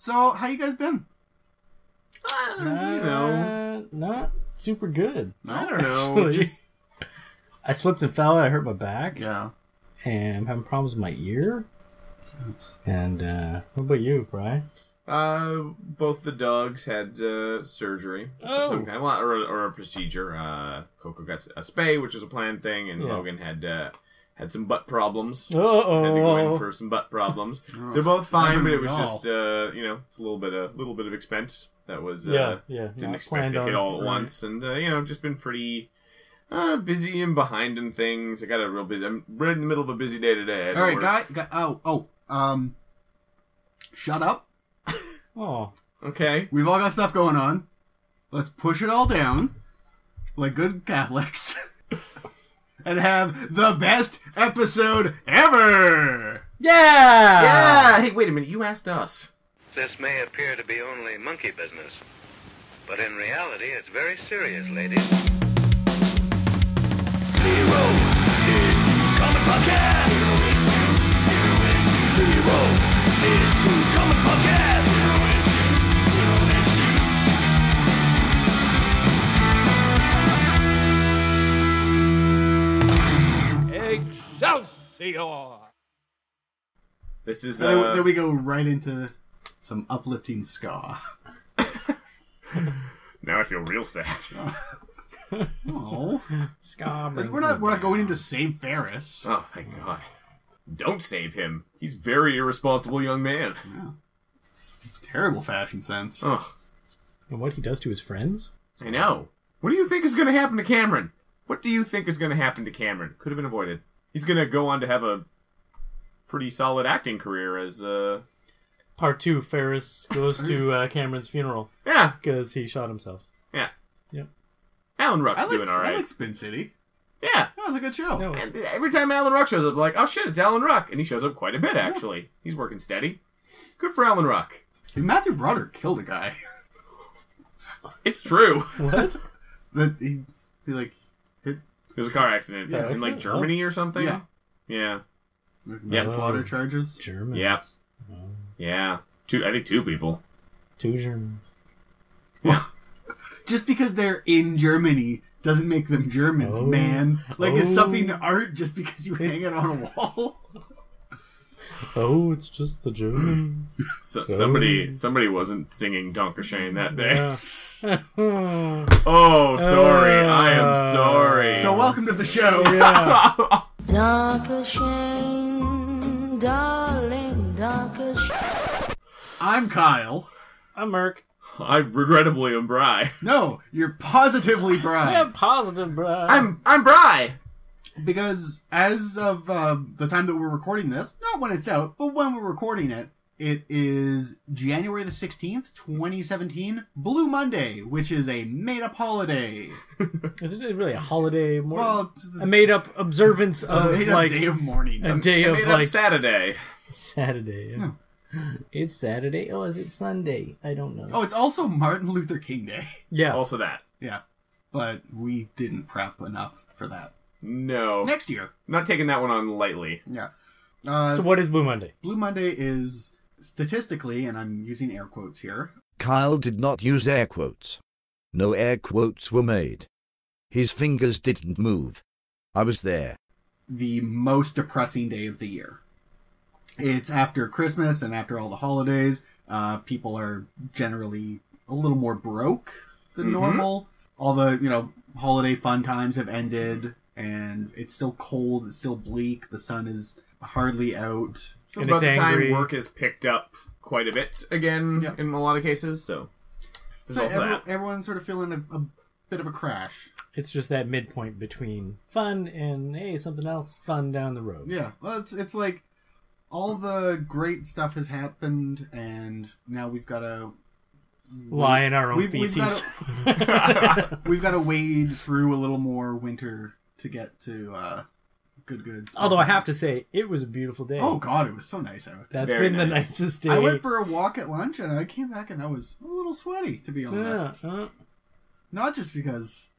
So, how you guys been? Not super good. I don't know. Actually. I slipped and fell. I hurt my back. Yeah. And I'm having problems with my ear. And what about you, Brian? Both the dogs had surgery of some kind, or a procedure. Coco got a spay, which was a planned thing, and Logan had some butt problems. Had to go in for some butt problems. They're both fine, but it was just it's a little bit of expense that was didn't expect to hit all at once, and just been pretty busy and behind in things. I got a real busy. I'm right in the middle of a busy day today. All right, shut up. Oh, okay. We've all got stuff going on. Let's push it all down, like good Catholics, and have the best episode ever! yeah! Yeah! Hey, wait a minute. You asked us. This may appear to be only monkey business, but in reality, it's very serious, ladies. Zero Issues Comic Podcast. Zero Issues Comic Podcast. Excelsior! This is Then we go right into some uplifting ska. Now I feel real sad. Oh, Ska we're not going into Save Ferris. Oh, thank God. Don't save him. He's a very irresponsible young man. Yeah. Terrible fashion sense. Oh, And what he does to his friends? I know. What do you think is going to happen to Cameron? What do you think is going to happen to Cameron? Could have been avoided. He's going to go on to have a pretty solid acting career as Part 2, Ferris goes to Cameron's funeral. Yeah. Because he shot himself. Yeah. Yep. Alan Ruck's doing all I right. like Spin City. Yeah. That was a good show. No. And every time Alan Ruck shows up, I'm like, oh shit, it's Alan Ruck. And he shows up quite a bit, actually. He's working steady. Good for Alan Ruck. Dude, Matthew Broderick killed a guy. It's true. What? That he like hit There's a car accident Yeah, in like Germany or something. Yeah. Yeah. manslaughter charges. Germans. Yeah. Yeah. I think two people. 2 Germans. Just because they're in Germany doesn't make them Germans, man. Like, it's something art just because you hang it on a wall. Oh, it's just the Germans. Somebody wasn't singing Donkershane that day. Yeah. Oh, sorry. I am sorry. So welcome to the show. Yeah. Dankeschön, darling, Dankeschön. I'm Kyle. I'm Merc. I regrettably am Bri. No, you're positively Brian. Yeah, positive, bro. I'm Bri. Because as of the time that we're recording this, not when it's out, but when we're recording it, it is January the 16th, 2017, Blue Monday, which is a made-up holiday. Isn't it really a holiday? More Well, a made-up observance a of made-up like day of mourning. a day I of made up like Saturday. Saturday. Yeah. It's Saturday. Oh, is it Sunday? I don't know. Oh, it's also Martin Luther King Day. Yeah. Also that. Yeah, but we didn't prep enough for that. No. Next year. Not taking that one on lightly. Yeah. So what is Blue Monday? Blue Monday is statistically, and I'm using air quotes here. Kyle did not use air quotes. No air quotes were made. His fingers didn't move. I was there. The most depressing day of the year. It's after Christmas and after all the holidays. People are generally a little more broke than normal. All the, holiday fun times have ended, and it's still cold, it's still bleak, the sun is hardly out. It's And about it's the time angry. work has picked up quite a bit again in a lot of cases, so there's So also that. everyone's sort of feeling a bit of a crash. It's just that midpoint between fun and hey, something else fun down the road. Yeah, well, it's like all the great stuff has happened, and now we've got to Lie in our own feces. We've got to wade through a little more winter to get to good. Although I have to say, it was a beautiful day. Oh God, it was so nice out. That's Very been the nice. nicest day. I went for a walk at lunch, and I came back, and I was a little sweaty, to be honest. Not just because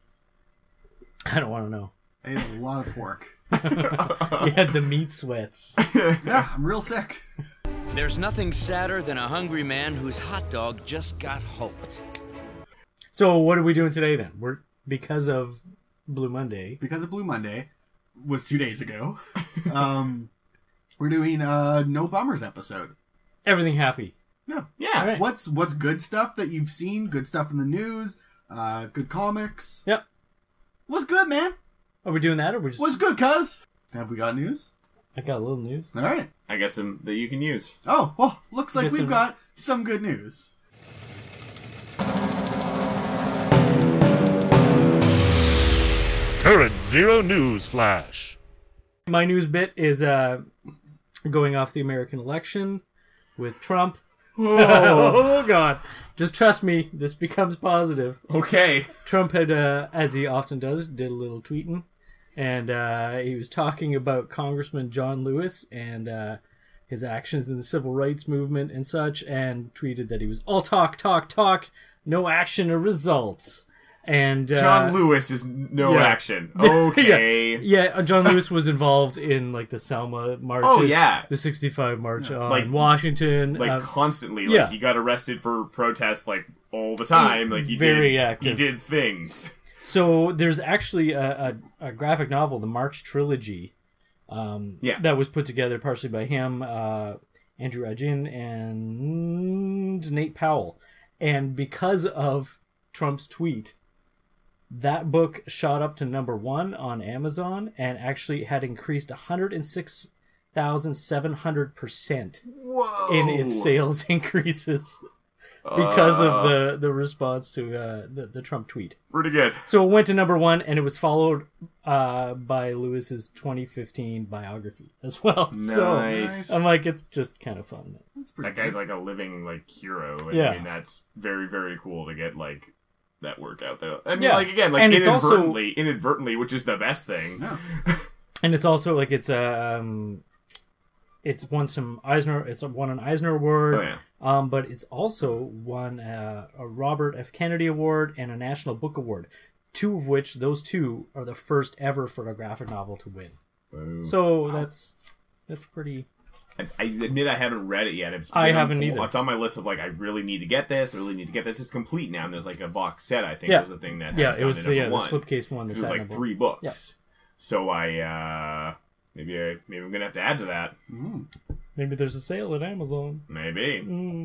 I don't want to know. I ate a lot of pork. You had the meat sweats. Yeah, I'm real sick. There's nothing sadder than a hungry man whose hot dog just got hulked. So what are we doing today then? Because of Blue Monday. Because of Blue Monday was 2 days ago. We're doing a No Bummers episode. Everything happy. Yeah. Right. What's good stuff that you've seen? Good stuff in the news. Good comics. Yep. What's good, man? Are we doing that or we just... What's good, cuz? Have we got news? I got a little news. All right. I got some that you can use. Oh, well, looks like we've some- got some good news. Current Zero News Flash. My news bit is going off the American election with Trump. Oh, God. Just trust me, this becomes positive. Okay. Trump had, as he often does, did a little tweeting. And he was talking about Congressman John Lewis and his actions in the civil rights movement and such, and tweeted that he was all talk, no action or results. And John Lewis is no action. Okay. Yeah, John Lewis was involved in like the Selma marches. Oh, yeah. The 65 march on Like- Washington. Like constantly. Like yeah. he got arrested for protests like all the time. Like he Very did, active. He did things. So there's actually a graphic novel, the March Trilogy, that was put together partially by him, Andrew Adjin, and Nate Powell. And because of Trump's tweet, that book shot up to #1 on Amazon and actually had increased 106,700% in its sales increases because of the response to the Trump tweet. Pretty good. So it went to #1, and it was followed by Lewis's 2015 biography as well. Nice. So I'm like, it's just kind of fun. That guy's like a living like hero. And, Yeah. I mean, that's very, very cool to get like that work out there. I mean, Yeah. like again, like And it's inadvertently, which is the best thing. No. And it's also like it's won some Eisner. It's won an Eisner Award. Oh, yeah. But it's also won a Robert F. Kennedy Award and a National Book Award. Those two are the first ever for a graphic novel to win. Boom. So that's pretty. I admit I haven't read it yet. I haven't either. It's on my list of like I really need to get this. It's complete now, and there's like a box set. I think Yeah. was the thing that Yeah, had it was gone to the #1. slipcase one. It That's was like at #1. 3 books. Yeah. So I maybe I'm gonna have to add to that. Maybe there's a sale at Amazon. Maybe.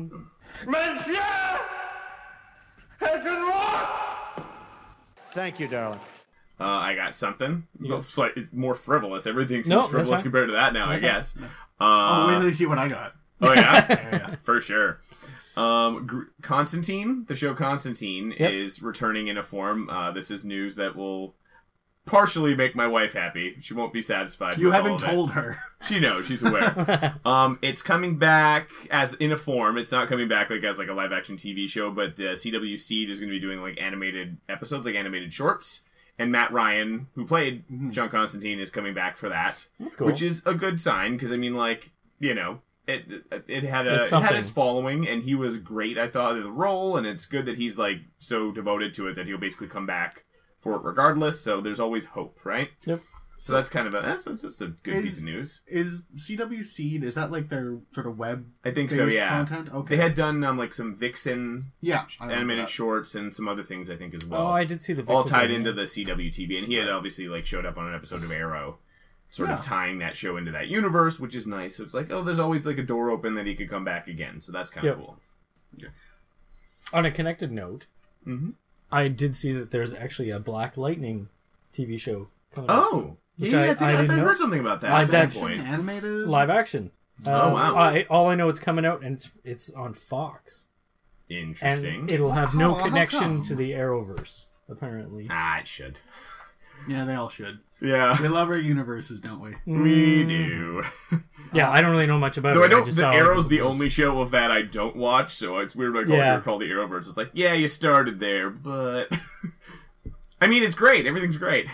Thank you, darling. I got something. It's more frivolous. Everything seems No, that's frivolous fine. compared to that now, That's I guess. Oh, wait till they see what I got. Oh yeah, for sure. Constantine, the show Constantine, is returning in a form. This is news that will partially make my wife happy. She won't be satisfied. You with haven't all of it. told her. She knows. She's aware. It's coming back as in a form. It's not coming back like as like a live action TV show, but the CW Seed is going to be doing like animated episodes, like animated shorts. And Matt Ryan, who played John Constantine, is coming back for that, That's cool. which is a good sign because I mean, like it had It's it had something. its following, and he was great. I thought in the role, and it's good that he's like so devoted to it that he'll basically come back for it regardless. So there's always hope, right? Yep. So that's kind of that's a good piece of news. Is CW Seed, is that like their sort of web I think so, yeah. content? Okay. They had done like some Vixen Yeah, I remember animated that. shorts and some other things I think as well. Oh, I did see the all Vixen tied one, into yeah. the CW TV, and he had obviously like showed up on an episode of Arrow, sort Yeah. of tying that show into that universe, which is nice. So it's like, oh, there's always like a door open that he could come back again. So that's kind of Yep. cool. On a connected note, I did see that there's actually a Black Lightning TV show coming up. Oh, Which yeah, I I think didn't I know. heard something about that. Live at action, one point. Animated? Live action. Oh, wow. All I know it's coming out, and it's on Fox. Interesting. And it'll have no How connection come? to the Arrowverse, apparently. It should. Yeah, they all should. Yeah, We love our universes, don't we? we do. Yeah, I don't really know much about Though it. I don't. just The saw Arrow's the only show of that I don't watch, so it's weird when I Yeah. call the Arrowverse. It's like, yeah, you started there, but I mean, it's great. Everything's great.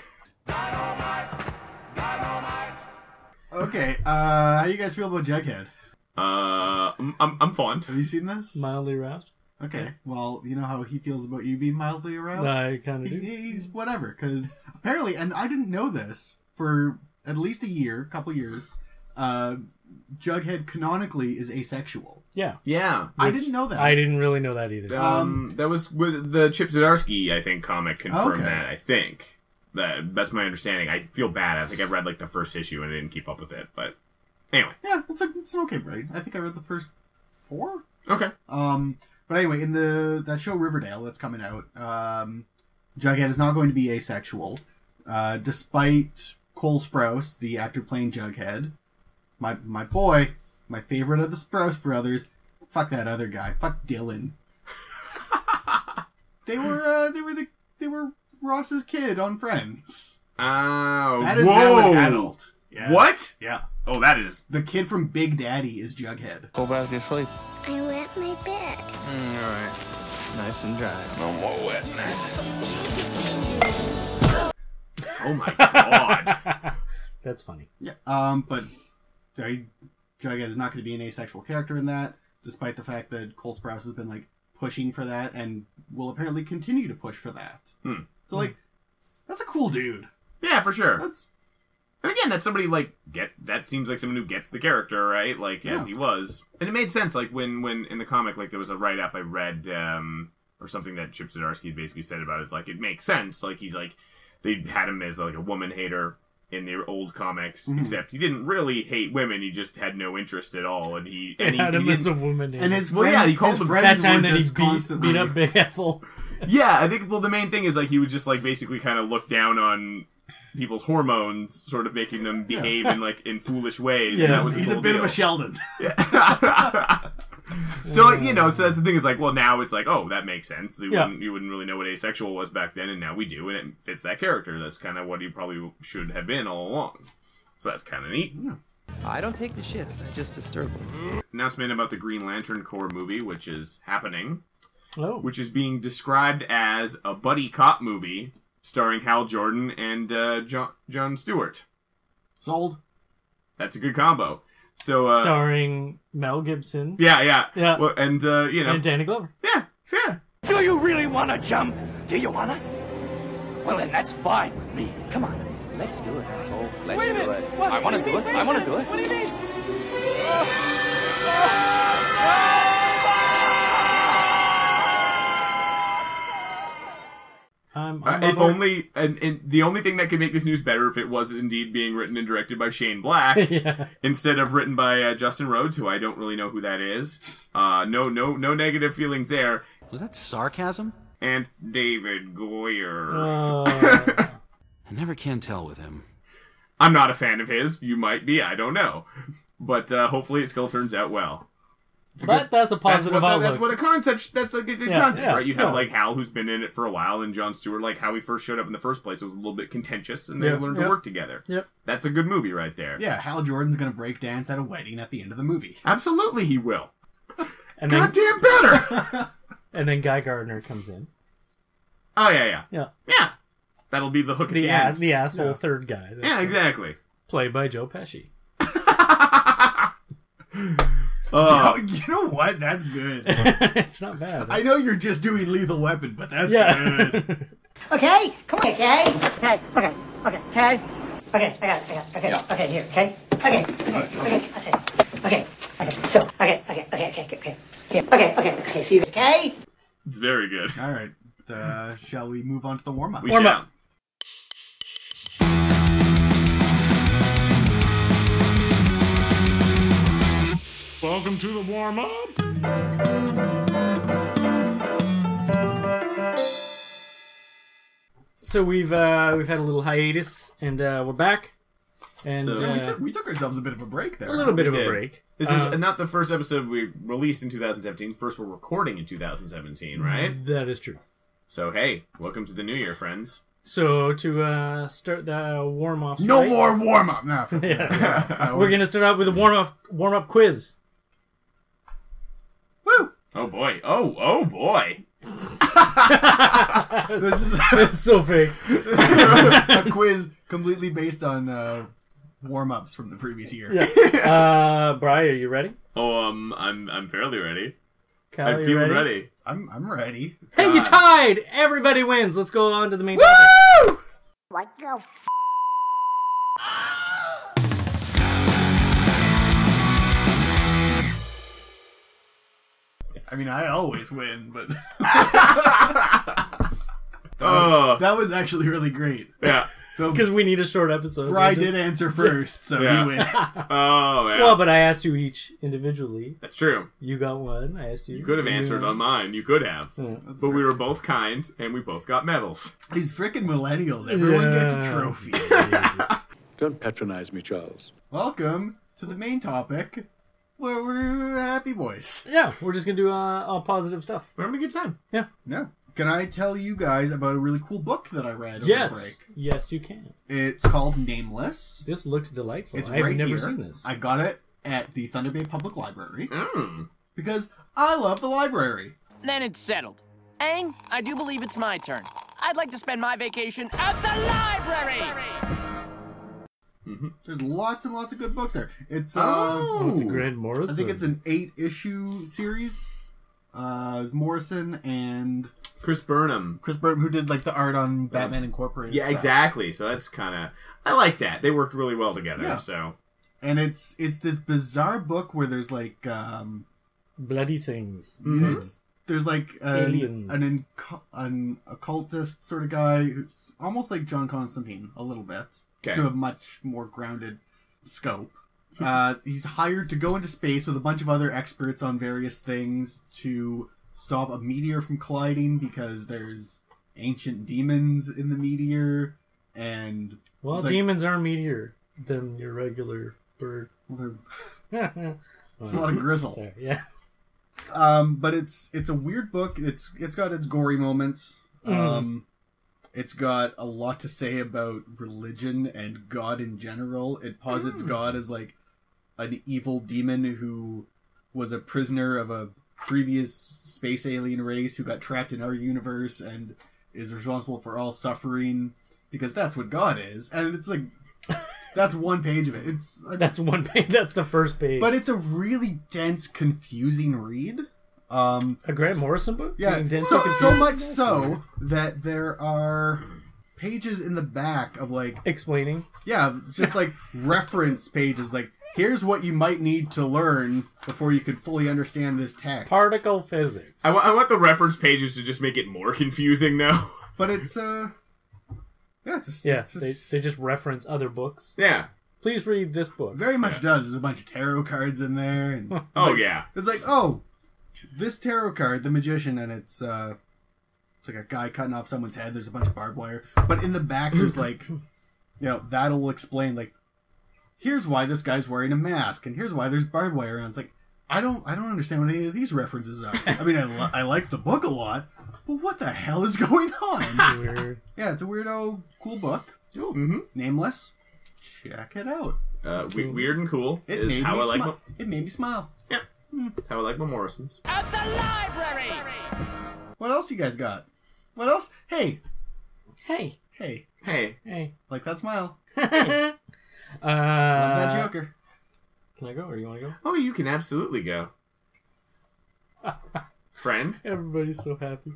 Okay, how you guys feel about Jughead? I'm fond. Have you seen this? mildly aroused. Okay, well, you know how he feels about you being mildly aroused? I kind of do. He's whatever, because apparently, and I didn't know this for at least a couple years, Jughead canonically is asexual. Yeah. Yeah. I didn't know that. I didn't really know that either. That was with the Chip Zdarsky, I think, comic confirmed that, I think. That's my understanding. I feel bad. I think I read, like, the first issue and I didn't keep up with it, but anyway. Yeah, it's an okay break. I think I read the first 4. Okay. But anyway, in that show Riverdale that's coming out, Jughead is not going to be asexual, despite Cole Sprouse, the actor playing Jughead, my boy, my favorite of the Sprouse brothers. Fuck that other guy. Fuck Dylan. They were Ross's kid on Friends. That is now an adult. Yeah. What? Yeah. Oh, that is... The kid from Big Daddy is Jughead. Go back to sleep. I wet my bed. All right. Nice and dry. No more wetness. Oh my god. That's funny. Yeah. But Jughead is not going to be an asexual character in that, despite the fact that Cole Sprouse has been like pushing for that and will apparently continue to push for that. So like, that's a cool dude. Yeah, for sure. And again, that's somebody that seems like someone who gets the character, right? Like, as he was. And it made sense, like, when in the comic, like, there was a write-up I read, or something that Chip Zdarsky basically said about it, is like, it makes sense. Like, he's like, they had him as, like, a woman hater in the old comics, except he didn't really hate women, he just had no interest at all, and he had him as a woman hater. And his he called them friends that time were that just he constantly... beat up Big Ethel. Yeah, I think, the main thing is, like, he would just, like, basically kind of look down on people's hormones, sort of making them behave in foolish ways. Yeah, and that was he's a bit of a Sheldon. Yeah. So, like, so that's the thing is, like, well, now it's like, oh, that makes sense. You wouldn't really know what asexual was back then, and now we do, and it fits that character. That's kind of what he probably should have been all along. So that's kind of neat. Yeah. I don't take the shits, I just disturb them. Announcement about the Green Lantern Corps movie, which is happening. Oh. Which is being described as a buddy cop movie starring Hal Jordan and Jon Stewart. Sold. That's a good combo. So starring Mel Gibson. Yeah. Yeah. Well, and and Danny Glover. Yeah. Do you really want to jump? Do you want to? Well, then that's fine with me. Come on. Let's do it, asshole. Let's Wait a do minute. it. What? I want to do it. I want to do it. What do you mean? If only, and the only thing that could make this news better if it was indeed being written and directed by Shane Black instead of written by Justin Rhodes, who I don't really know who that is. No negative feelings there. Was that sarcasm? And David Goyer. I never can tell with him. I'm not a fan of his. You might be. I don't know. But hopefully it still turns out well. That's a positive outlook. That's what a concept. That's like a good concept, right? You have like Hal, who's been in it for a while, and Jon Stewart, like how he first showed up in the first place, it was a little bit contentious, and they learned to work together. Yep. That's a good movie right there. Yeah, Hal Jordan's gonna break dance at a wedding at the end of the movie. Absolutely, he will. And goddamn better. And then Guy Gardner comes in. Oh yeah. That'll be the hook at the end. The asshole third guy. Yeah, exactly. Played by Joe Pesci. You know what? That's good. It's not bad. I know you're just doing Lethal Weapon, but that's good. Okay, come on, okay, here, okay, here, okay, so, okay, so you, okay? It's very good. All right, shall we move on to the warm-up? We shall. Welcome to the warm-up. So we've had a little hiatus, and we're back. And we took ourselves a bit of a break there. A little bit of a break. This is not the first episode we released in 2017. First, we're recording in 2017, right? That is true. So hey, welcome to the new year, friends. So to start the warm-off. No more warm-up. No. We're gonna start out with a warm-up quiz. Woo! Oh boy! Oh boy! It's so fake. A quiz completely based on warm-ups from the previous year. Yeah. Brian, are you ready? Oh, I'm fairly ready. Kyle, I'm feeling ready. I'm ready. Hey, you tied! Everybody wins. Let's go on to the main topic. What the f***? I mean, I always win, but that was actually really great. Yeah. Because we need a short episode. Bri did answer first, so he wins. Oh, yeah. Well, but I asked you each individually. That's true. You got one. I asked you. You could have answered on mine. You could have. Yeah. But we were both kind, and we both got medals. These frickin' millennials. Everyone gets a trophy. Don't patronize me, Charles. Welcome to the main topic, where we're happy boys. Yeah, we're just going to do all positive stuff. We're having a good time. Yeah. Yeah. Can I tell you guys about a really cool book that I read over the break? Yes, you can. It's called Nameless. This looks delightful. It's I've right never here. seen this. I got it at the Thunder Bay Public Library. Because I love the library. Then it's settled. Aang, I do believe it's my turn. I'd like to spend my vacation at the library! There's lots and lots of good books there. It's it's a Grant Morrison. I think it's an 8-issue series. It's Morrison and Chris Burnham, who did like the art on Batman Incorporated. Yeah, exactly. So that's kind of, I like that. They worked really well together. Yeah. So, and it's this bizarre book where there's like bloody things. There's like aliens, an occultist sort of guy who's almost like John Constantine a little bit, to a much more grounded scope. He's hired to go into space with a bunch of other experts on various things to stop a meteor from colliding because there's ancient demons in the meteor. And demons are meteor than your regular bird. There's a lot of grizzle. Sorry, yeah. But it's a weird book. It's got its gory moments. It's got a lot to say about religion and God in general. It posits God as like an evil demon who was a prisoner of a previous space alien race who got trapped in our universe and is responsible for all suffering because that's what God is. And it's like, that's one page of it. That's one page. That's the first page. But it's a really dense, confusing read. A Grant Morrison book? Yeah, so much so that there are pages in the back of like explaining. Yeah, just like reference pages, like here's what you might need to learn before you could fully understand this text. Particle physics. I want the reference pages to just make it more confusing, though. But it's they just reference other books. Yeah. Please read this book. Very much does. There's a bunch of tarot cards in there. And it's like, this tarot card, the magician, and it's like a guy cutting off someone's head. There's a bunch of barbed wire. But in the back, there's like, that'll explain, like, here's why this guy's wearing a mask, and here's why there's barbed wire. And it's like, I don't understand what any of these references are. I mean, I like the book a lot, but what the hell is going on? Weird. Yeah, it's a weirdo, cool book. Nameless. Check it out. Weird and cool. It made me smile. Yeah. That's how I like my Morrisons. At the library! What else you guys got? What else? Hey. Like that smile. Hey. Love that Joker. Can I go or do you want to go? Oh, you can absolutely go. Friend. Everybody's so happy.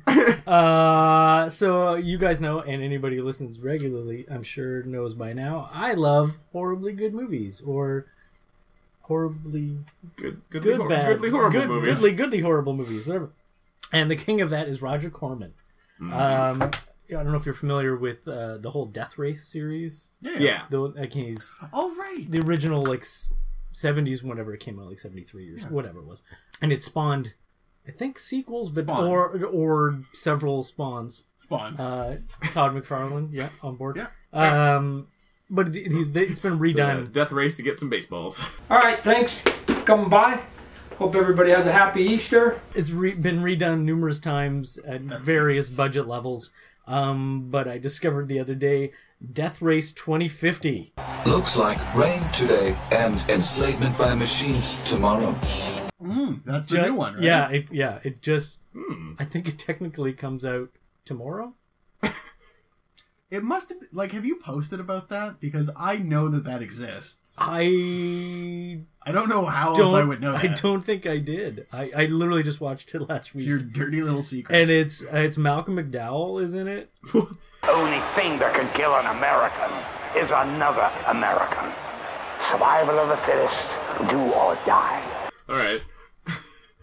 So you guys know, and anybody who listens regularly, I'm sure knows by now, I love horribly good movies or horribly goodly horrible movies, whatever. And the king of that is Roger Corman. I don't know if you're familiar with the whole Death Race series. Yeah. He's right. The original 70s, whenever it came out, 73 or whatever it was, and it spawned, I think, sequels, but or several spawns. Spawn. Todd McFarlane, on board. Yeah. But it's been redone. So, Death Race to get some baseballs. All right, thanks for coming by. Hope everybody has a happy Easter. It's been redone numerous times at various budget levels. But I discovered the other day Death Race 2050. Looks like rain today and enslavement by machines tomorrow. That's the new one, right? Yeah. It just. I think it technically comes out tomorrow. It must have been, have you posted about that? Because I know that exists. I don't know how else I would know that. I don't think I did. I literally just watched it last week. It's your dirty little secret. And it's Malcolm McDowell is in it. Only thing that can kill an American is another American. Survival of the fittest, do or die. All right.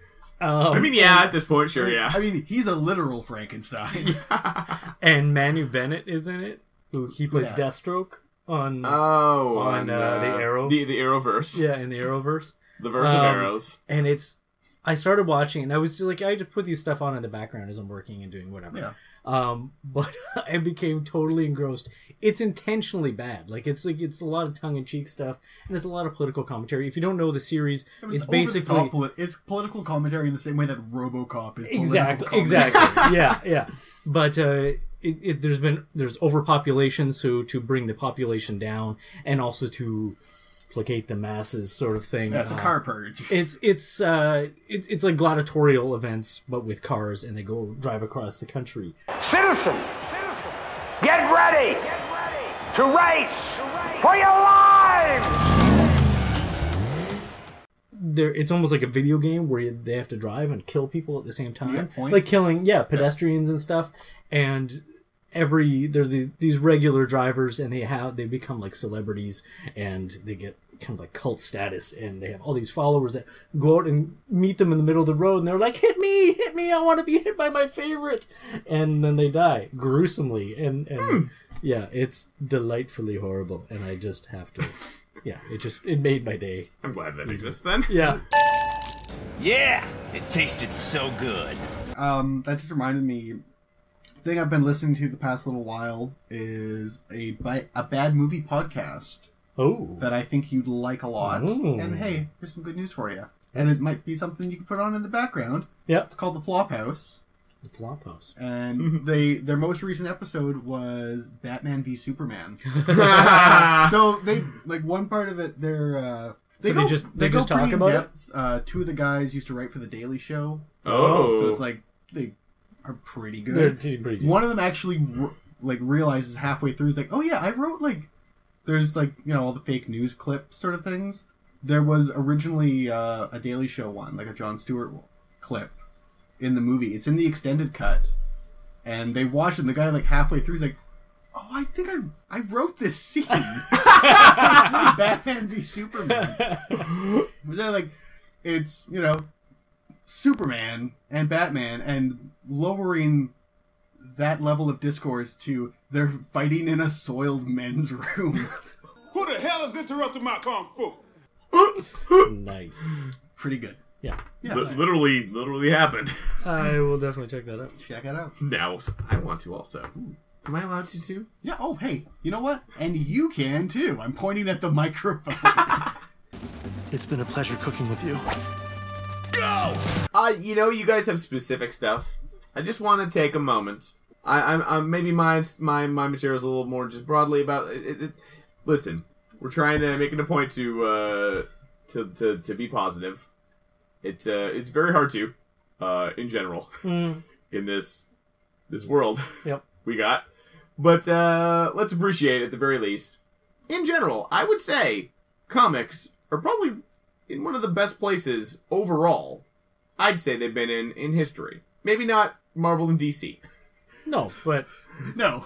I mean, yeah, at this point, sure, yeah. I mean, he's a literal Frankenstein. And Manu Bennett is in it. He plays Deathstroke on the Arrow. The Arrowverse. Yeah, in the Arrowverse. The verse of arrows. And I started watching, and I was like, I just put these stuff on in the background as I'm working and doing whatever. Yeah. But I became totally engrossed. It's intentionally bad. It's a lot of tongue-in-cheek stuff, and there's a lot of political commentary. If you don't know the series, it's basically it's political commentary in the same way that RoboCop is. Exactly. Yeah. But there's overpopulation, so to bring the population down, and also to placate the masses, sort of thing. That's a car purge. It's like gladiatorial events, but with cars, and they go drive across the country. Citizens, get ready to race for your lives! It's almost like a video game where they have to drive and kill people at the same time, points. like killing pedestrians and stuff. And there's these regular drivers, and they become like celebrities, and they get kind of like cult status, and they have all these followers that go out and meet them in the middle of the road, and they're like, hit me, I want to be hit by my favorite, and then they die gruesomely, and yeah, it's delightfully horrible, and I just have to, it made my day. I'm glad that exists then. Yeah. Yeah, it tasted so good. That just reminded me, the thing I've been listening to the past little while is a bad movie podcast. Oh. That I think you'd like a lot. Ooh. And hey, here's some good news for you. And it might be something you can put on in the background. Yeah. It's called The Flophouse. The Flophouse. And their most recent episode was Batman v Superman. So they one part of it they go pretty in depth. Two of the guys used to write for The Daily Show. Oh. So it's like they are pretty good. They're pretty good. One of them actually realizes halfway through, he's like, oh yeah, I wrote there's all the fake news clips sort of things. There was originally a Daily Show one, like a Jon Stewart clip in the movie. It's in the extended cut. And they watched it, and the guy halfway through is like, oh, I think I wrote this scene. It's like Batman v Superman. They're it's, Superman and Batman, and lowering that level of discourse to they're fighting in a soiled men's room. Who the hell is interrupting my kung fu? Nice. Pretty good. Yeah. Literally happened. I will definitely check that out. Check it out. Now, I want to also. Am I allowed to too? Yeah. Oh, hey. You know what? And you can too. I'm pointing at the microphone. It's been a pleasure cooking with you. Go! You guys have specific stuff. I just want to take a moment. I'm maybe my material is a little more just broadly about it. Listen, we're trying to make it a point to be positive. It's very hard to, in general, in this world. Yep. We got, but let's appreciate at the very least. In general, I would say comics are probably in one of the best places overall. I'd say they've been in history. Maybe not Marvel and DC. No, but no.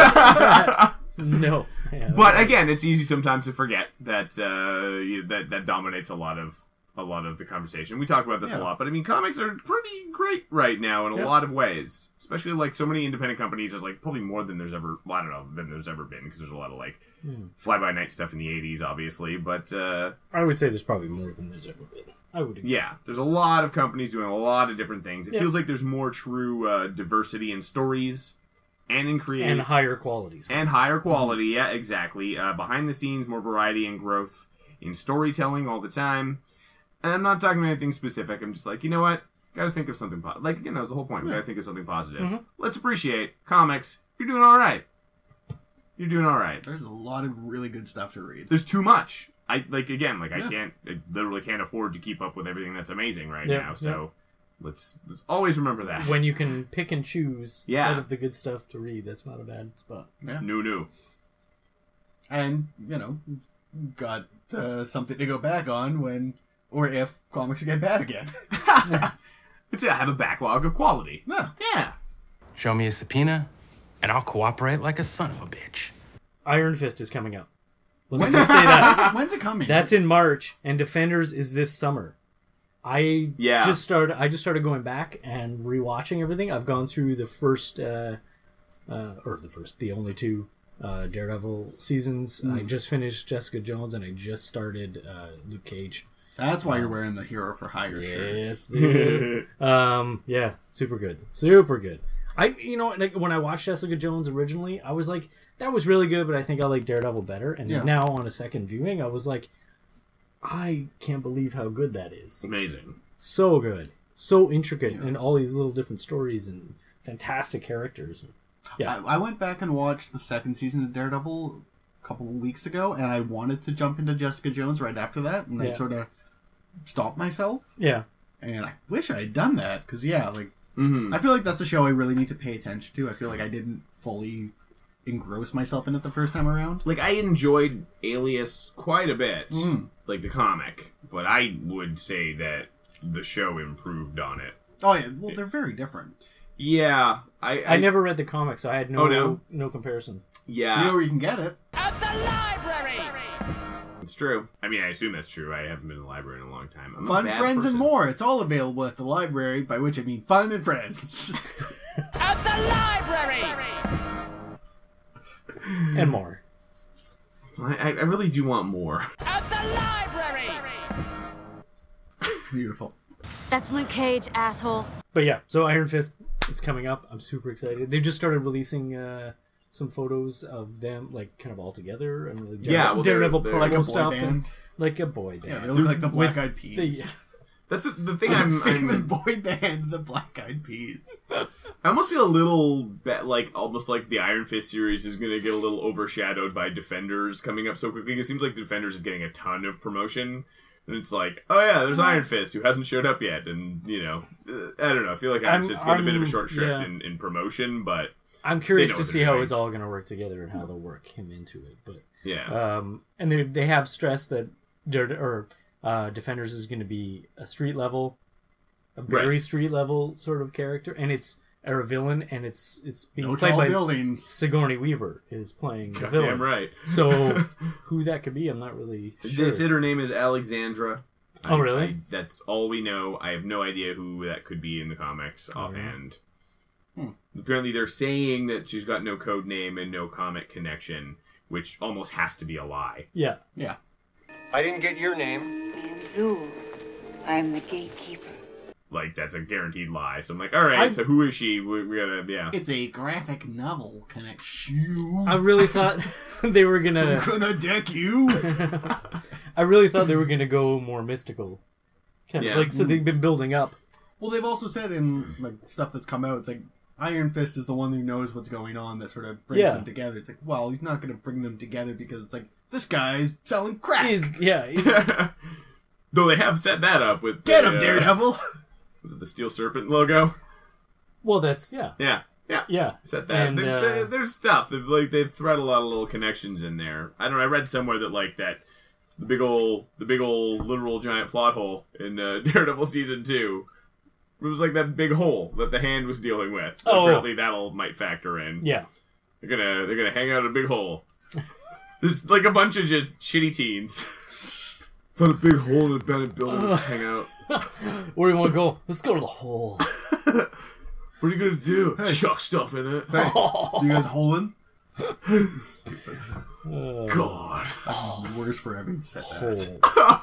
No. Yeah, but again, it's easy sometimes to forget that that dominates a lot of the conversation. We talk about this a lot, but I mean, comics are pretty great right now in a lot of ways. Especially so many independent companies. There's probably more than there's ever. Well, I don't know, than there's ever been, because there's a lot of fly-by-night stuff in the 80s, obviously. But I would say there's probably more than there's ever been. I would agree. Yeah, there's a lot of companies doing a lot of different things. It feels like there's more true diversity in stories and in creative. And higher quality stuff. And higher quality, yeah, exactly. Behind the scenes, more variety and growth in storytelling all the time. And I'm not talking about anything specific. I'm just you know what? Gotta think of something positive. That was the whole point. We gotta think of something positive. Mm-hmm. Let's appreciate comics. You're doing all right. You're doing all right. There's a lot of really good stuff to read. There's too much. I literally can't afford to keep up with everything that's amazing right now. So let's always remember that. When you can pick and choose out of the good stuff to read, that's not a bad spot. Yeah. No. And, we've got something to go back on when or if comics get bad again. It's I have a backlog of quality. Yeah. Show me a subpoena, and I'll cooperate like a son of a bitch. Iron Fist is coming out. When's it coming? That's in March, and Defenders is this summer. I just started going back and rewatching everything. I've gone through the only two Daredevil seasons. I just finished Jessica Jones, and I just started Luke Cage. That's why you're wearing the Hero for Hire shirt. Yeah, super good. Super good. When I watched Jessica Jones originally, I was like, that was really good, but I think I like Daredevil better. And now on a second viewing, I was like, I can't believe how good that is. Amazing. So good. So intricate, and all these little different stories and fantastic characters. Yeah. I went back and watched the second season of Daredevil a couple of weeks ago, and I wanted to jump into Jessica Jones right after that, and I sort of stopped myself. Yeah. And I wish I had done that, because, I feel like that's a show I really need to pay attention to. I feel like I didn't fully engross myself in it the first time around. Like, I enjoyed Alias quite a bit, like the comic, but I would say that the show improved on it. Oh, yeah. Well, they're very different. Yeah. I never read the comic, so I had no comparison. Yeah. You know where you can get it? At the library! It's true. I mean, I assume that's true. I haven't been in the library in a long time. Fun, Friends, and More. It's all available at the library, by which I mean fun and friends. At the library! And more. I really do want more. At the library! Beautiful. That's Luke Cage, asshole. But yeah, so Iron Fist is coming up. I'm super excited. They just started releasing some photos of them, like, kind of all together. And really Daredevil promo like a boy stuff. Band. Like a boy band. Yeah, they look like the Black Eyed Peas. That's the thing. I'm famous boy band, the Black Eyed Peas. I almost feel a little almost like the Iron Fist series is going to get a little overshadowed by Defenders coming up so quickly. It seems like Defenders is getting a ton of promotion, and it's like, oh yeah, there's Iron Fist who hasn't showed up yet, and I don't know. I feel like Iron Fist's getting a bit of a short shrift in promotion, but I'm curious to see how it's all going to work together and how they'll work him into it. But and they have stressed that Defenders is going to be a street level, a very street level sort of character, and it's a villain, and it's being played by Sigourney Weaver is playing the villain. Damn right. So who that could be, I'm not really sure. They said her name is Alexandra. Oh, really? That's all we know. I have no idea who that could be in the comics offhand. Apparently, they're saying that she's got no code name and no comic connection, which almost has to be a lie. Yeah. Yeah. I didn't get your name. I am Zul. I am the gatekeeper. Like, that's a guaranteed lie. So I'm like, all right, so who is she? We gotta, It's a graphic novel connection. I really thought they were gonna... I'm gonna deck you. I really thought they were gonna go more mystical. So they've been building up. Well, they've also said in stuff that's come out, it's like, Iron Fist is the one who knows what's going on that sort of brings them together. It's like, well, he's not going to bring them together because it's like, this guy's selling crack. Though they have set that up with... Get him, Daredevil! Was it the Steel Serpent logo? Well, that's... Yeah. Set that. And, there's stuff. They've thread a lot of little connections in there. I don't know, I read somewhere that the big old literal giant plot hole in Daredevil Season 2... It was like that big hole that the Hand was dealing with. Apparently that'll might factor in. Yeah. They're gonna hang out in a big hole. There's like a bunch of just shitty teens. Found a big hole in an abandoned building. Let's hang out. Where do you want to go? Let's go to the hole. What are you gonna do? Hey. Chuck stuff in it. Hey, do you guys holing? Stupid. God. Worse for having said that.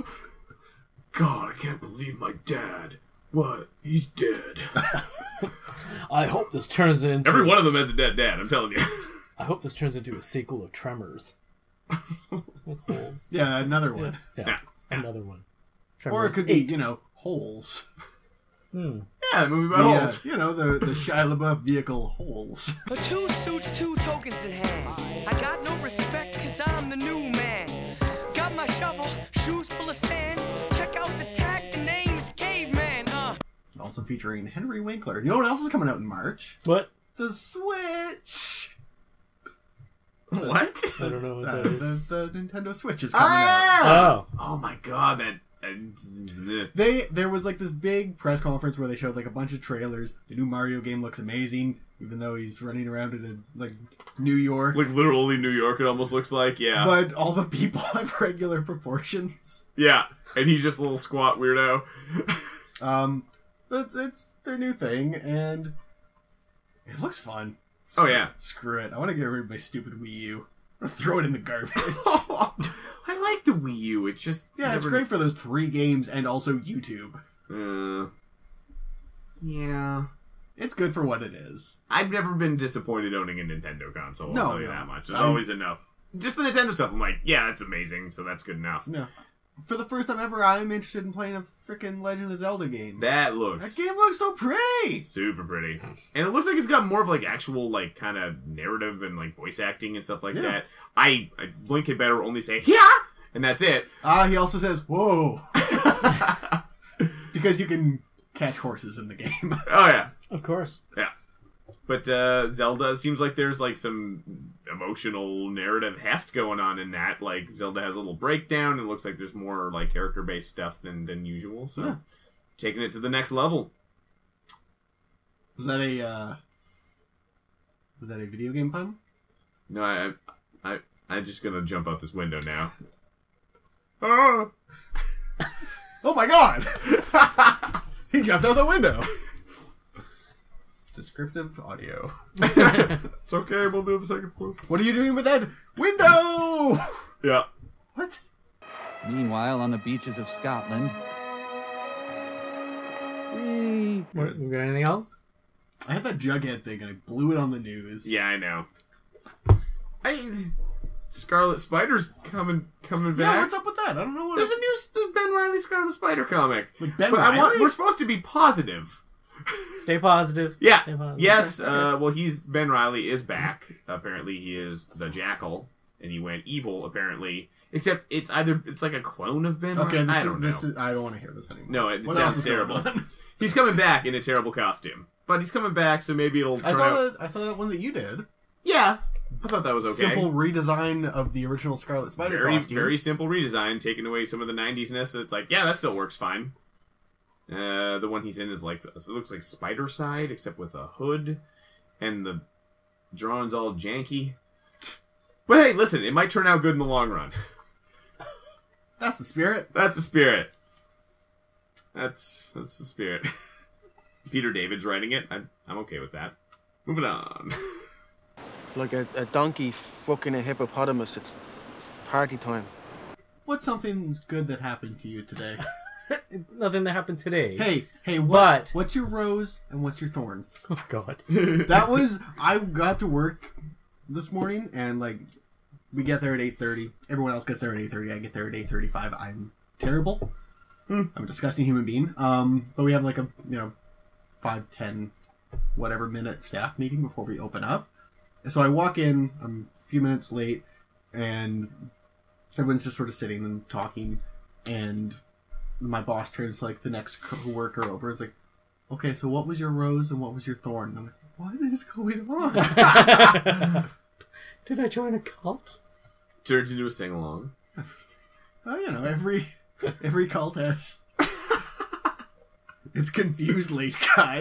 God, I can't believe my dad. What? He's dead. I hope this turns into... Every one of them has a dead dad, I'm telling you. I hope this turns into a sequel of Tremors. Yeah, another one. Yeah. Another one. Tremors or it could be, Holes. Yeah, the movie about holes. The Shia LaBeouf vehicle Holes. 2 suits, 2 tokens in hand. I got no respect because I'm the new man. Got my shovel, shoes full of sand. Check out the tag, the name is Caveman. Also featuring Henry Winkler. You know what else is coming out in March? What? The Switch. What? I don't know what that is. The Nintendo Switch is coming out. Oh my god, There was this big press conference where they showed a bunch of trailers. The new Mario game looks amazing, even though he's running around in New York. Literally New York it almost looks like, yeah. But all the people have regular proportions. Yeah, and he's just a little squat weirdo. But it's their new thing, and it looks fun. Screw it. I want to get rid of my stupid Wii U. I'm going to throw it in the garbage. I like the Wii U. It's just... Yeah, it's great for those 3 games and also YouTube. Yeah. It's good for what it is. I've never been disappointed owning a Nintendo console. I'll tell you that much. There's always enough. Just the Nintendo stuff, I'm like, yeah, that's amazing, so that's good enough. Yeah. For the first time ever, I'm interested in playing a freaking Legend of Zelda game. That game looks so pretty! Super pretty. And it looks like it's got more of, like, actual, like, kind of narrative and, like, voice acting and stuff like that. Link had better only say, yeah! And that's it. He also says, whoa! Because you can catch horses in the game. Oh, yeah. Of course. Yeah. But Zelda, it seems like there's like some emotional narrative heft going on in that. Like Zelda has a little breakdown. It looks like there's more like character-based stuff than usual. So taking it to the next level. Was that a video game pun? No, I'm just gonna jump out this window now. Oh my god! He jumped out the window. Descriptive audio. It's okay, we'll do the second floor. What are you doing with that window? Yeah. What? Meanwhile, on the beaches of Scotland. We got anything else? I had that Jughead thing and I blew it on the news. Yeah, I know. Scarlet Spider's coming back. Yeah, what's up with that? I don't know what. There's a new Ben Reilly Scarlet Spider comic. Like Ben Reilly? We're supposed to be positive. Stay positive. Yeah. Stay positive. Yes. Well, Ben Reilly is back. Apparently, he is the Jackal, and he went evil. Apparently, except it's like a clone of Ben. Okay, Reilly. I don't want to hear this anymore. No, it sounds terrible. He's coming back in a terrible costume, but he's coming back, so maybe it'll. I saw that one that you did. Yeah, I thought that was okay. Simple redesign of the original Scarlet Spider costume. Very simple redesign, taking away some of the 90s-ness. It's like, yeah, that still works fine. The one he's in is like, it looks like Spider Side, except with a hood, and the drawing's all janky. But hey, listen, it might turn out good in the long run. That's the spirit. That's the spirit. That's the spirit. Peter David's writing it. I'm okay with that. Moving on. Like a donkey fucking a hippopotamus. It's party time. What's something good that happened to you today? Nothing that happened today. Hey, what's your rose and what's your thorn? Oh, God. I got to work this morning, and, like, we get there at 8:30. Everyone else gets there at 8:30. I get there at 8:35. I'm terrible. I'm a disgusting human being. But we have, like, a, 5, 10, whatever minute staff meeting before we open up. So I walk in, I'm a few minutes late, and everyone's just sort of sitting and talking, and my boss turns like the next coworker over. It's like, okay, so what was your rose and what was your thorn? And I'm like, what is going on? Did I join a cult? Turns into a sing-along. Oh, every cult has it's confused late guy.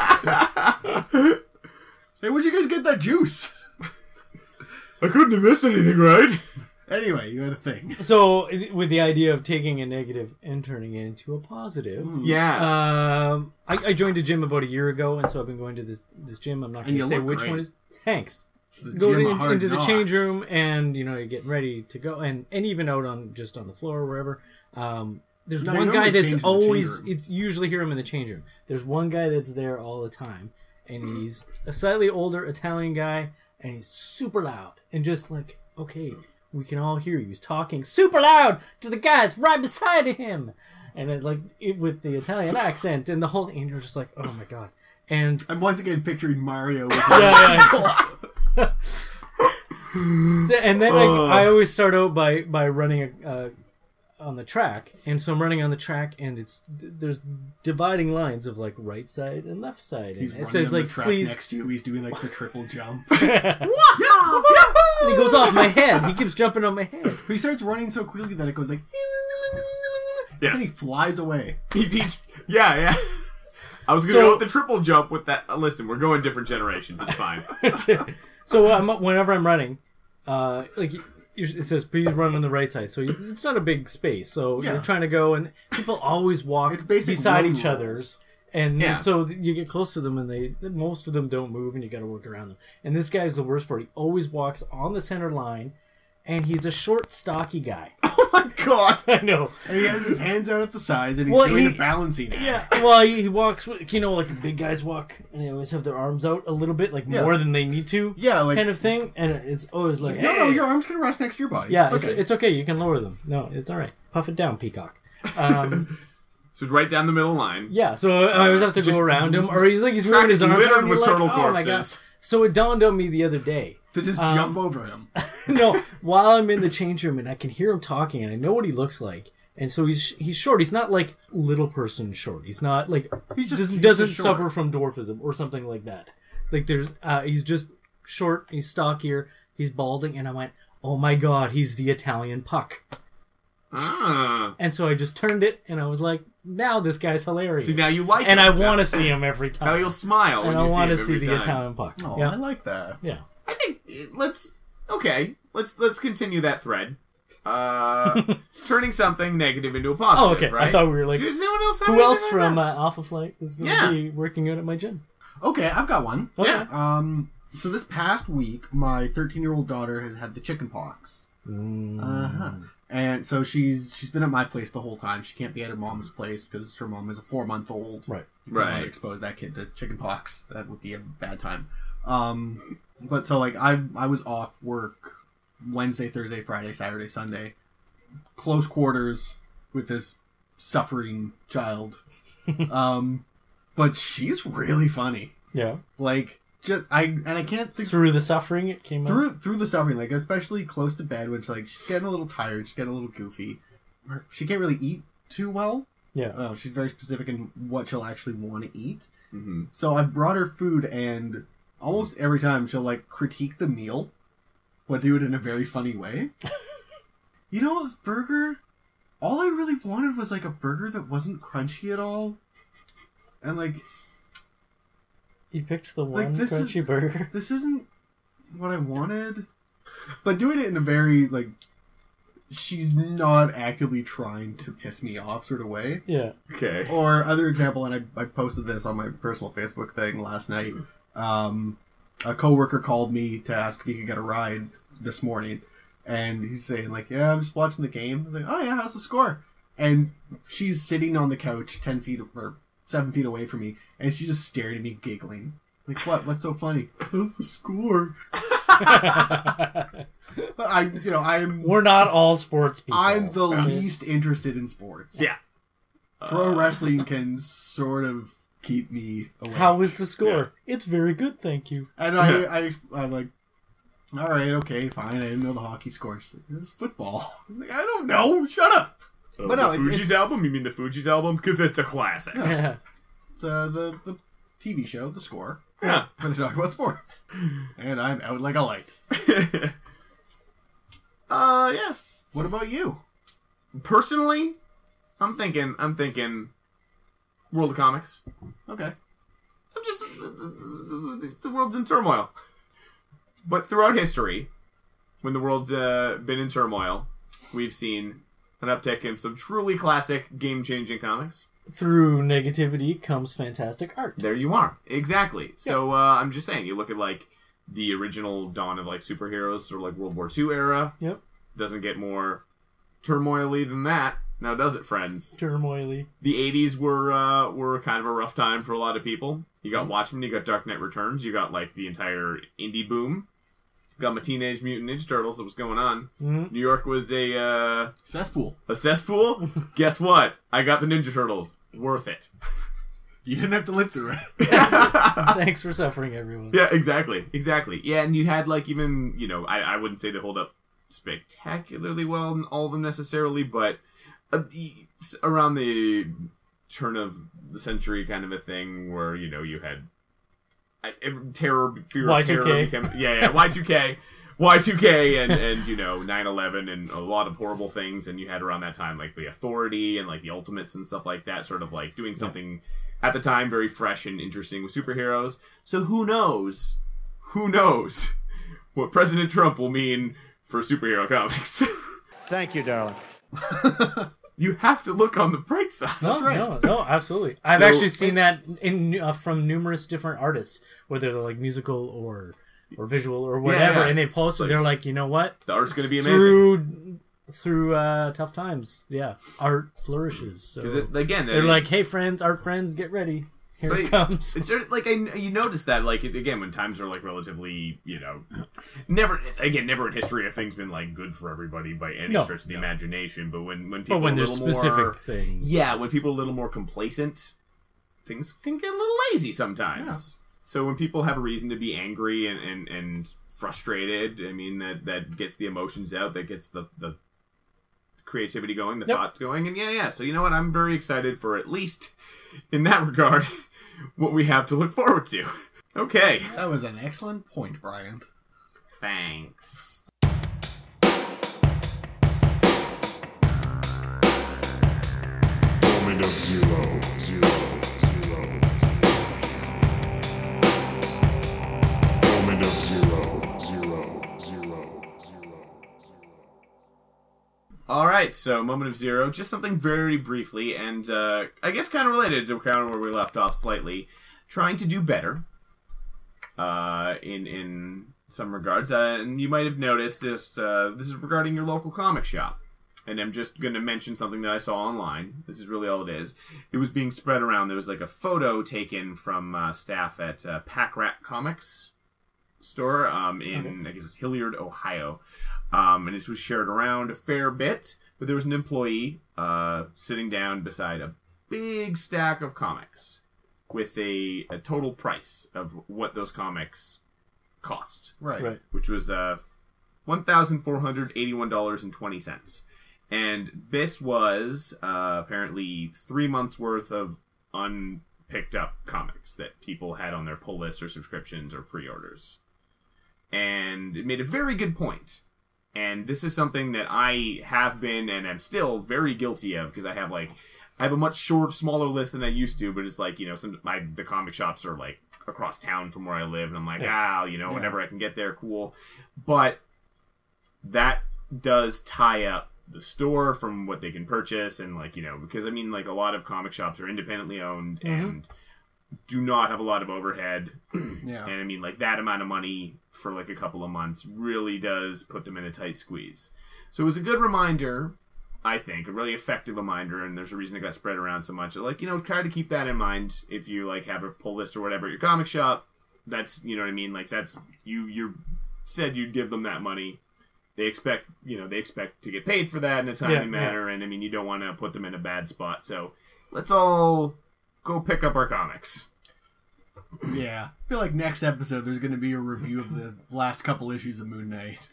Hey, where'd you guys get that juice? I couldn't have missed anything, right? Anyway, you had a thing. So, with the idea of taking a negative and turning it into a positive. Yes. I joined a gym about a year ago, and so I've been going to this gym. I'm not going to say which one is. Thanks. Go into the change room, and you're getting ready to go, and even out on the floor or wherever. There's one guy that's always. It's usually hear him in the change room. There's one guy that's there all the time, and he's a slightly older Italian guy, and he's super loud, and just like, okay, we can all hear you. He's talking super loud to the guy that's right beside him, and with the Italian accent and the whole thing, and you're just like, oh my god. And I'm once again picturing Mario. With So, and then I always start out by running on the track, and so I'm running on the track, and there's dividing lines of like right side and left side. He's and it running says on like the track please. Next to you, he's doing like the triple jump. And he goes off my head. He keeps jumping on my head. He starts running so quickly that it goes like. Yeah. And then he flies away. Yeah. I was going to go with the triple jump with that. Listen, we're going different generations. It's fine. So whenever I'm running, it says please run on the right side. So it's not a big space. So you're trying to go, and people always walk beside each other's. And so you get close to them, and most of them don't move, and you got to work around them. And this guy's the worst for it. He always walks on the center line, and he's a short, stocky guy. Oh my god! I know. And he has his hands out at the sides, and he's doing a balancing act. Yeah, well, he walks, like big guys walk, and they always have their arms out a little bit, more than they need to. Yeah, kind of thing. And it's always like, no, your arms can rest next to your body. Yeah, it's okay. You can lower them. No, it's all right. Puff it down, peacock. So right down the middle line. Yeah, so I always have to go around him, or he's moving his arms around with turtle corpses. Oh my God. So it dawned on me the other day. To just jump over him. No, while I'm in the change room and I can hear him talking and I know what he looks like. And so he's short. He's not like little person short. He's not like he doesn't suffer from dwarfism or something like that. Like he's just short. He's stockier. He's balding. And I went, oh my God, he's the Italian Puck. And so I just turned it and I was like, now this guy's hilarious. See, now you like him. And I want to see him every time. Now you'll smile when you see him every time. And I want to see the Italian Puck. Oh, yeah. I like that. Yeah. I think let's continue that thread. Turning something negative into a positive. Oh, okay. Right? I thought we were like, does anyone else have who else from Alpha Flight is going to be working out at my gym? Okay, I've got one. Okay. Yeah. So this past week, my 13-year-old daughter has had the chicken pox. And so she's been at my place the whole time. She can't be at her mom's place because her mom is a 4-month-old. Right. You cannot expose that kid to chicken pox. That would be a bad time. But so I was off work Wednesday, Thursday, Friday, Saturday, Sunday. Close quarters with this suffering child. But she's really funny. Yeah. I can't think through the suffering it came out. Through the suffering, especially close to bed when she's getting a little tired, she's getting a little goofy. She can't really eat too well. Yeah. She's very specific in what she'll actually want to eat. Mm-hmm. So I brought her food, and almost every time she'll critique the meal, but do it in a very funny way. You know, this burger, all I really wanted was a burger that wasn't crunchy at all. And you picked the one crunchy burger. This isn't what I wanted. But doing it in a very, she's not actively trying to piss me off sort of way. Yeah. Okay. Or other example, and I posted this on my personal Facebook thing last night. A coworker called me to ask if he could get a ride this morning. And he's saying, yeah, I'm just watching the game. I'm like, oh yeah, how's the score? And she's sitting on the couch 10 feet or 7 feet away from me, and she just stared at me giggling. What? What's so funny? How's the score? But I'm... We're not all sports people. I'm the least interested in sports. Yeah. Pro wrestling can sort of keep me away. How is the score? Yeah. It's very good, thank you. And I'm like, all right, okay, fine. I didn't know the hockey score. She's like, it's football. I'm like, I don't know. Shut up. But no, Fuji's album? You mean the Fuji's album? Because it's a classic. Yeah. The TV show, The Score. Yeah. Where they talk about sports. And I'm out like a light. Yeah. What about you? Personally, I'm thinking World of Comics. Okay. I'm just the world's in turmoil. But throughout history, when the world's been in turmoil, we've seen an uptick in some truly classic game-changing comics. Through negativity comes fantastic art. There you are. Exactly. Yeah. So I'm just saying, you look at the original dawn of superheroes, or World War II era. Yep. Doesn't get more turmoily than that. Now does it, friends? Turmoily. The 80s were kind of a rough time for a lot of people. You got Watchmen, you got Dark Knight Returns, you got the entire indie boom. Got my Teenage Mutant Ninja Turtles that was going on. Mm-hmm. New York was a... cesspool. A cesspool? Guess what? I got the Ninja Turtles. Worth it. You didn't have to live through it. Thanks for suffering, everyone. Yeah, exactly. Yeah, and you had even, I wouldn't say they hold up spectacularly well in all of them necessarily, but around the turn of the century kind of a thing where, you had... terror, fear Y2K. Of terror became, Y2K, and 9/11 and a lot of horrible things, and you had around that time the Authority and the Ultimates and stuff like that, sort of doing something at the time very fresh and interesting with superheroes. So who knows what President Trump will mean for superhero comics. Thank you, darling. You have to look on the bright side. No, absolutely. I've actually seen that from numerous different artists, whether they're like musical or visual or whatever, and they posted. They're like, you know what? The art's going to be amazing. Through tough times, art flourishes. So they're like, hey friends, art friends, get ready. Here it comes. It's sort of like you notice that, like, again, when times are like relatively, never in history have things been like good for everybody by any stretch of the imagination. But when people are a little more things, when people are a little more complacent, things can get a little lazy sometimes. Yeah. So when people have a reason to be angry and frustrated, I mean that gets the emotions out, that gets the creativity going, the thoughts going, and so you know what, I'm very excited for, at least in that regard, what we have to look forward to. Okay. That was an excellent point, Brian. Thanks. Moment of zero. Moment of zero. Alright, so Moment of Zero, just something very briefly, and I guess kind of related to kind of where we left off slightly. Trying to do better in some regards. And you might have noticed this is regarding your local comic shop. And I'm just going to mention something that I saw online. This is really all it is. It was being spread around. There was like a photo taken from staff at Pack Rat Comics store in, I guess it's Hilliard, Ohio. And it was shared around a fair bit, but there was an employee sitting down beside a big stack of comics with a total price of what those comics cost. Right. Which was $1,481.20. And this was apparently 3 months worth of unpicked up comics that people had on their pull lists or subscriptions or pre-orders. And it made a very good point. And this is something that I have been and am still very guilty of, because I have a much smaller list than I used to, but it's like, the comic shops are like across town from where I live, and I'm like, whenever I can get there, cool. But that does tie up the store from what they can purchase, and because a lot of comic shops are independently owned and do not have a lot of overhead. Yeah. And that amount of money for a couple of months really does put them in a tight squeeze. So it was a good reminder, I think, a really effective reminder, and there's a reason it got spread around so much. Try to keep that in mind if you have a pull list or whatever at your comic shop. That's, that's, you said you'd give them that money. They expect to get paid for that in a timely manner, and you don't want to put them in a bad spot. So let's all go pick up our comics. Yeah. I feel like next episode there's going to be a review of the last couple issues of Moon Knight.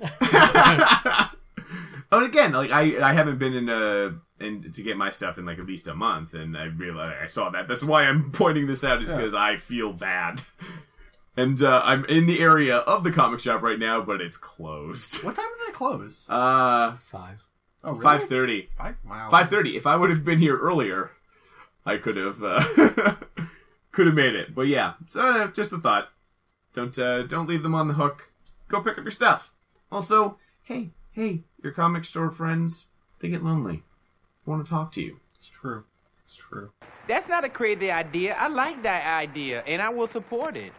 And again, I haven't been in to get my stuff in at least a month, and I realized I saw that. That's why I'm pointing this out, is because I feel bad. And I'm in the area of the comic shop right now, but it's closed. What time do they close? 5. Oh, really? 5:30. 5? Wow. 5:30. If I would have been here earlier, I could have made it. But yeah, so just a thought. Don't leave them on the hook. Go pick up your stuff. Also, hey, your comic store friends, they get lonely. They want to talk to you. It's true. That's not a crazy idea. I like that idea, and I will support it.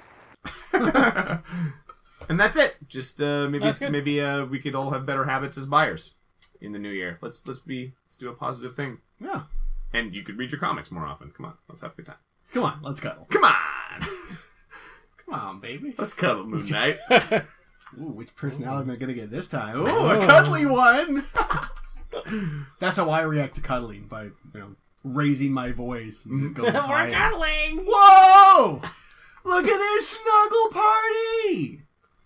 And that's it. Just maybe we could all have better habits as buyers in the new year. Let's do a positive thing. Yeah. And you could read your comics more often. Come on, let's have a good time. Come on, let's cuddle. Come on. Come on, baby. Let's cuddle, Moon Knight. Ooh, which personality am I gonna get this time? Ooh, a cuddly one. That's how I react to cuddling, by raising my voice and going high. We're cuddling. Whoa! Look at this snuggle party!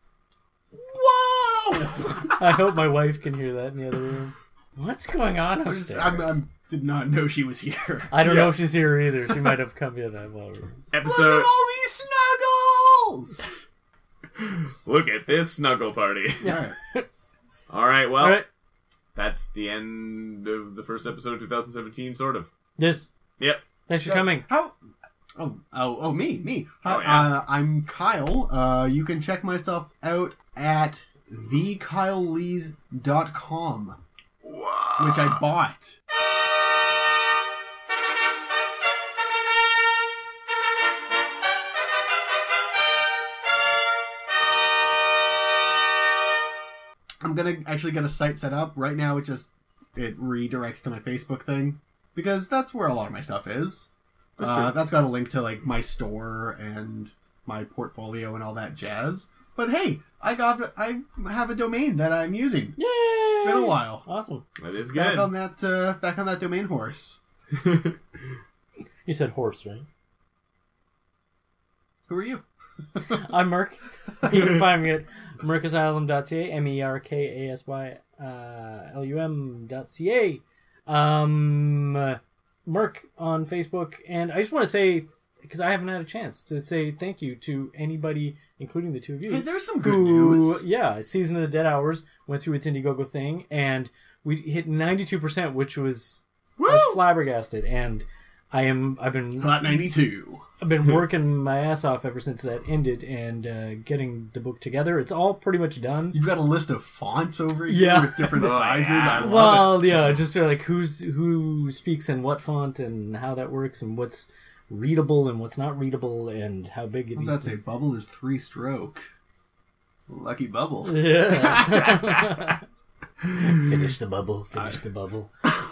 Whoa! I hope my wife can hear that in the other room. What's going on upstairs? I did not know she was here. I don't know if she's here either. She might have come in that episode. Look at all these snuggles! Look at this snuggle party. Yeah. All right, well, that's the end of the first episode of 2017, sort of. Yes. Yep. Thanks for coming. Me. Yeah. I'm Kyle. You can check my stuff out at thekylelees.com, which I bought. I'm gonna actually get a site set up. Right now it redirects to my Facebook thing, because that's where a lot of my stuff is. That's got a link to like my store and my portfolio and all that jazz. But hey, I have a domain that I'm using. Yay! It's been a while. Awesome. That is good. Back on that domain horse. You said horse, right? Who are you? I'm Merc. You can find me at merkasylum.ca, merkasyLum.ca. Merc on Facebook. And I just want to say, because I haven't had a chance to say thank you to anybody, including the two of you. Hey, there's some good news. Yeah, Season of the Dead Hours went through its Indiegogo thing, and we hit 92%, which was I was flabbergasted. And I've been Hot 92. I've been working my ass off ever since that ended, and getting the book together. It's all pretty much done. You've got a list of fonts over here with different sizes. I love it. Well, yeah, just like who speaks in what font and how that works and what's readable and what's not readable and how big it is. What does that say? Bubble is 3-stroke. Lucky Bubble. Yeah. Finish the bubble. Finish the bubble.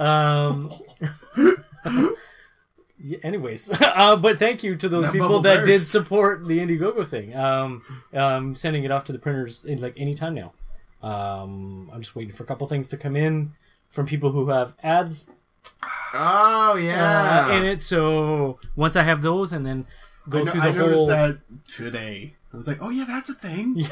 Yeah, anyways, but thank you to those people that did support the Indiegogo thing. Sending it off to the printers in like any time now. I'm just waiting for a couple things to come in from people who have ads. Oh yeah, in it. So once I have those, and then go through the whole. I noticed that today. I was like, oh yeah, that's a thing.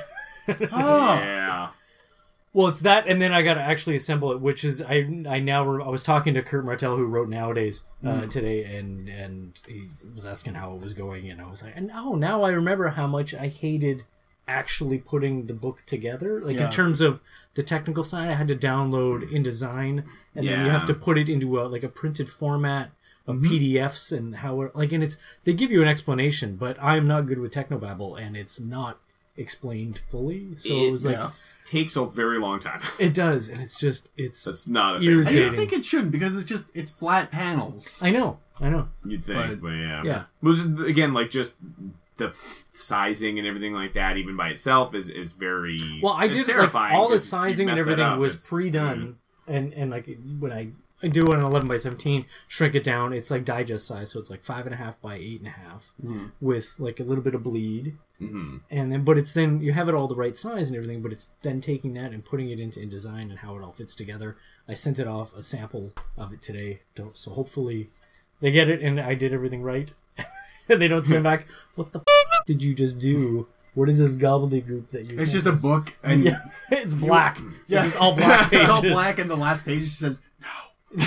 Oh yeah. Well, it's that, and then I got to actually assemble it, which is I was talking to Kurt Martell, who wrote Nowadays today, and he was asking how it was going, and I was like, and now I remember how much I hated actually putting the book together, like in terms of the technical side. I had to download InDesign, and then you have to put it into a printed format of PDFs, and and it's they give you an explanation, but I'm not good with Technobabble, and it's not explained fully, so it was like takes a very long time. It does, and it's that's not irritating. I don't think it shouldn't, because it's flat panels. I know. You'd think, but yeah. But again, like just the sizing and everything like that, even by itself, is very well. I did terrifying. All the sizing and everything was pre-done, and like when I do an 11x17, shrink it down. It's like digest size, so it's like 5.5 by 8.5 with like a little bit of bleed. Mm-hmm. And then, but it's then you have it all the right size and everything, but it's then taking that and putting it into InDesign and how it all fits together. I sent it off a sample of it today, so hopefully they get it and I did everything right. And they don't send back, what the did you just do? What is this gobbledygook that you? It's just a book, and it's black. Yeah, it's all black pages. It's all black, and the last page says no.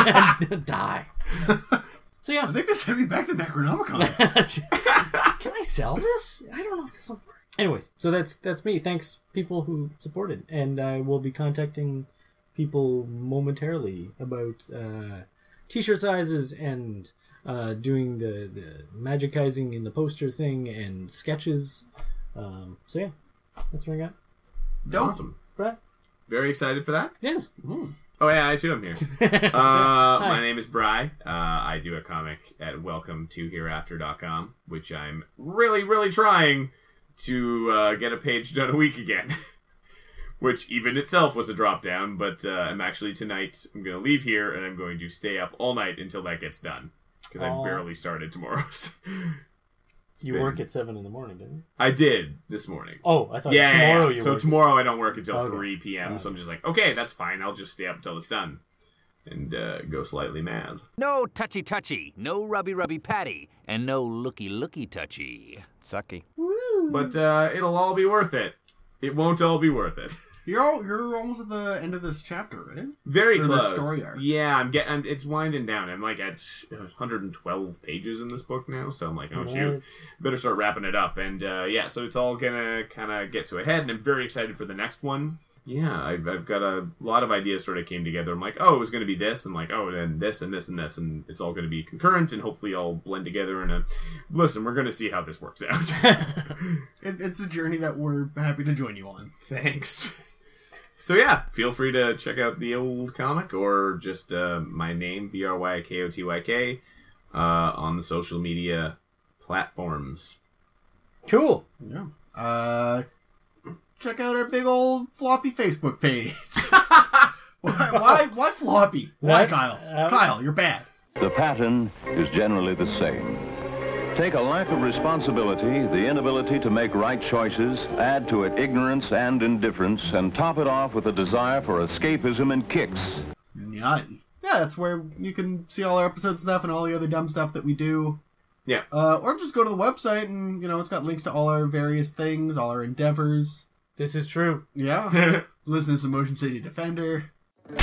Die. So yeah, I think they sent me back to Necronomicon. Can I sell this? I don't know if this will work. Anyways, so that's me. Thanks, people who supported, and I will be contacting people momentarily about t-shirt sizes and doing the magicizing in the poster thing and sketches. So yeah, that's what I got. Awesome, Brett. Very excited for that. Yes. Oh yeah, I too am here. My name is Bri. I do a comic at welcome2hereafter.com, which I'm really, really trying to get a page done a week again. Which even itself was a drop down, but I'm actually tonight, I'm going to leave here and I'm going to stay up all night until that gets done. Because I barely started tomorrow's. You work at 7 in the morning, didn't you? I did this morning. Oh, I thought tomorrow you So work. tomorrow I don't work until 3 p.m. So I'm just like, okay, that's fine. I'll just stay up until it's done. And go slightly mad. No touchy-touchy, no rubby-rubby patty, and no looky-looky touchy. Sucky. But it'll all be worth it. It won't all be worth it. You're almost at the end of this chapter, right? Very close. The story arc. Yeah, it's winding down. I'm like at 112 pages in this book now, so I'm like, oh shoot, better start wrapping it up. And so it's all gonna kind of get to a head, and I'm very excited for the next one. Yeah, I've got a lot of ideas sort of came together. I'm like, oh, it was going to be this, and like, oh, and then this and this and this, and it's all going to be concurrent, and hopefully all blend together in a... Listen, we're going to see how this works out. It's a journey that we're happy to join you on. Thanks. So yeah, feel free to check out the old comic, or just my name, BRYKOTYK, on the social media platforms. Cool. Yeah. Check out our big old floppy Facebook page. Why floppy? Why, Kyle? Kyle, you're bad. The pattern is generally the same. Take a lack of responsibility, the inability to make right choices, add to it ignorance and indifference, and top it off with a desire for escapism and kicks. Yeah, that's where you can see all our episode stuff and all the other dumb stuff that we do. Yeah. Or just go to the website and, it's got links to all our various things, all our endeavors. This is true. Yeah. Listen to some Motion City Defender.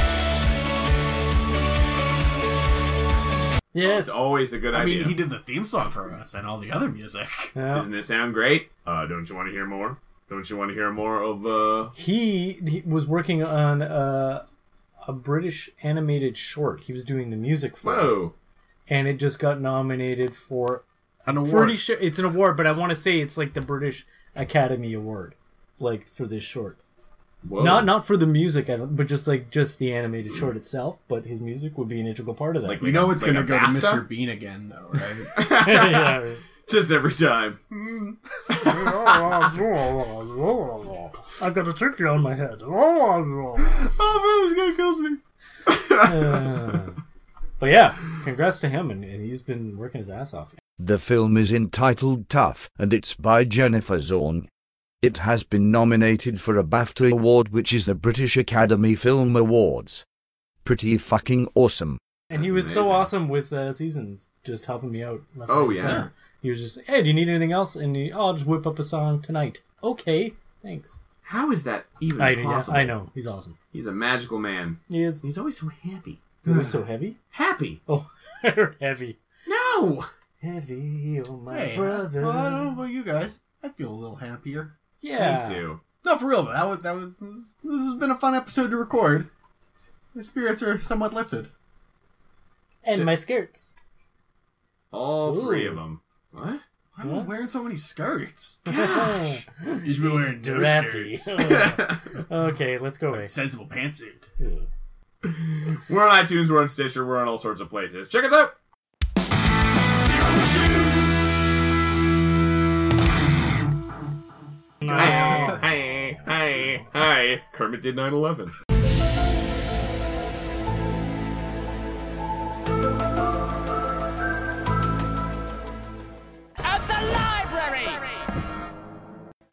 Yes. It's always a good idea. I mean, he did the theme song for us and all the other music. Yeah. Doesn't it sound great? Don't you want to hear more? Don't you want to hear more of... He was working on a British animated short. He was doing the music for it. And it just got nominated for... An award. Pretty sure it's an award, but I want to say it's like the British Academy Award. Like, for this short. Whoa. Not for the music, but just the animated short itself. But his music would be an integral part of that. Like, it's going to go to Mr. Bean again, though, right? Yeah, right. Just every time. I've got a turkey on my head. Oh man, this guy kills me. But yeah, congrats to him, and he's been working his ass off. The film is entitled Tough, and it's by Jennifer Zorn. It has been nominated for a BAFTA award, which is the British Academy Film Awards. Pretty fucking awesome. And he was amazing. So awesome with Seasons, just helping me out. Oh, yeah. He was just, hey, do you need anything else? And I'll just whip up a song tonight. Okay, thanks. How is that even possible? Yeah, I know, he's awesome. He's a magical man. He is. He's always so happy. He's always so heavy? Happy. Oh, I heard heavy. No! Heavy, oh my brother. Well, I don't know about you guys. I feel a little happier. Yeah. Me too. No, for real though. This has been a fun episode to record. My spirits are somewhat lifted. And my skirts. All three of them. What? Why am I wearing so many skirts? Gosh. You should be wearing no skirts. Okay, let's go away. Sensible pantsuit. We're on iTunes, we're on Stitcher, we're on all sorts of places. Check us out! Hi. Kermit did 9/11.